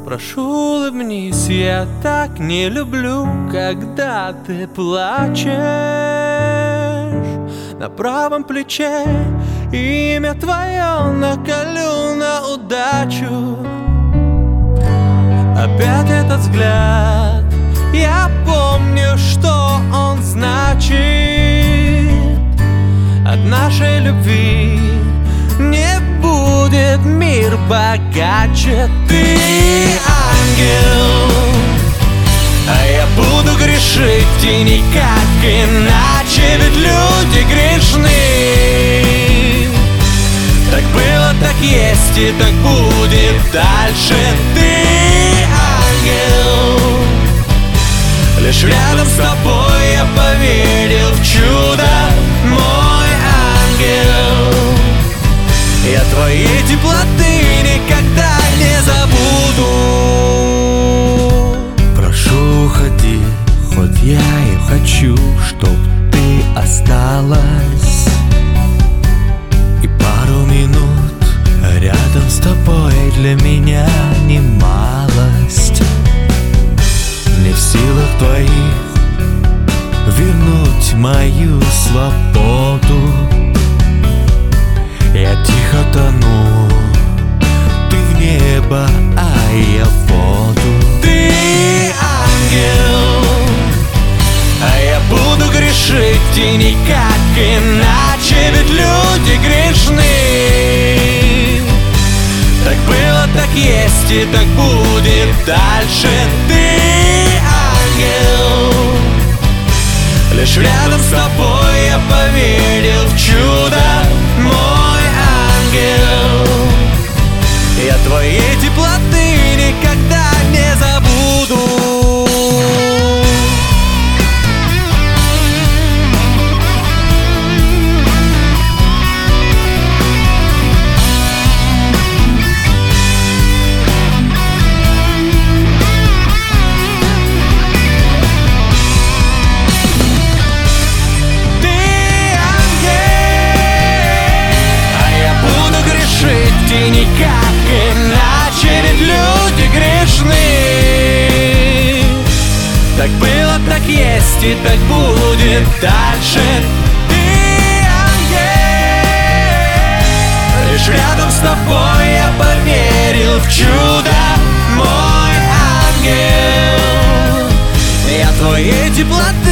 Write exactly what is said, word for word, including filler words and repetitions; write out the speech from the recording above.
Прошу, улыбнись, я так не люблю, когда ты плачешь. На правом плече имя твое наколю на удачу. Опять этот взгляд, я помню, что он значит. От нашей любви не будет мир богаче. Ты ангел, а я буду грешить, и никак иначе, ведь люди грешны. Так было, так есть, и так будет дальше. Ты ангел, лишь рядом с тобой я поверил в чудо. Мой ангел, я твоей теплоты никогда не забуду. Прошу, уходи, хоть я и хочу, чтоб ты осталась. И пару минут рядом с тобой для меня не малость. Не в силах твоих вернуть мою свободу. Я тихо тону, ты в небо, а я в воду. Ты ангел, а я буду грешить, и никак иначе, ведь люди грешны. Так было, так есть, и так будет дальше. Ты ангел, лишь рядом с тобой я поверил в чудо. Мой ангел, я твоей теплоты никогда не забуду. И никак иначе, ведь люди грешны. Так было, так есть, и так будет дальше. Ты ангел, лишь рядом с тобой я поверил в чудо. Мой ангел, я твоей теплоты